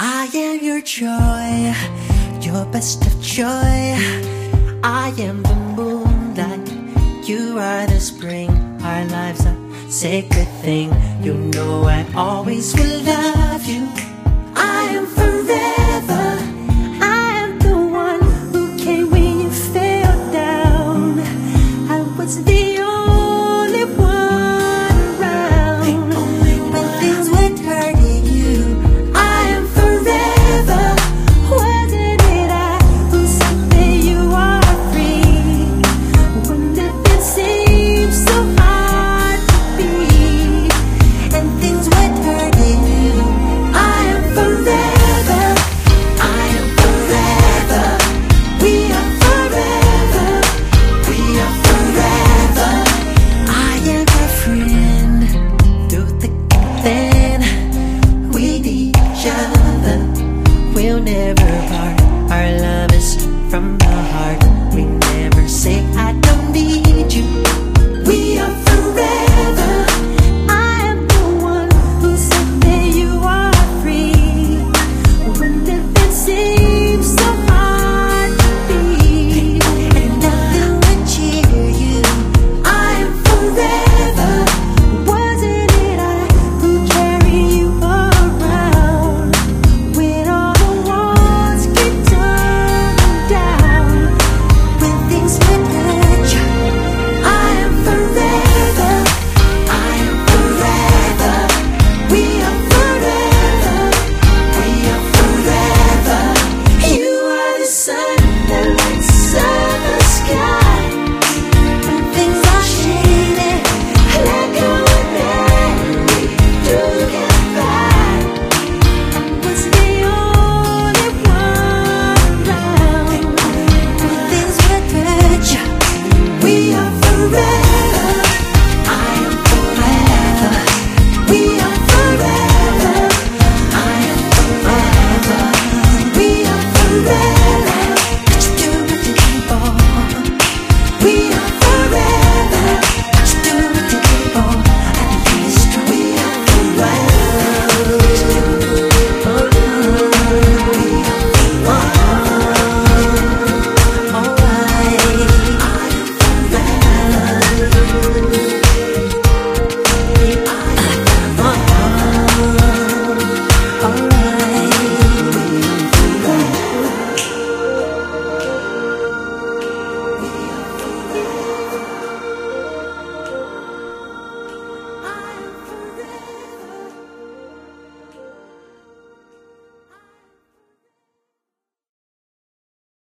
I am your joy, your best of joy. I am the moonlight, you are the spring. Our lives are a sacred thing. You know I always will love you. I am forever. I am the one who came when you fell down. I was the only one around when things went hurting you. I am forever. Wasn't it I who said that you are free? When it seemed so hard to be, and things went hurting you. I am forever. I am forever. We are forever. We are forever. I am your friend. Through thick and thin, we need each other. We'll never part. Our love is from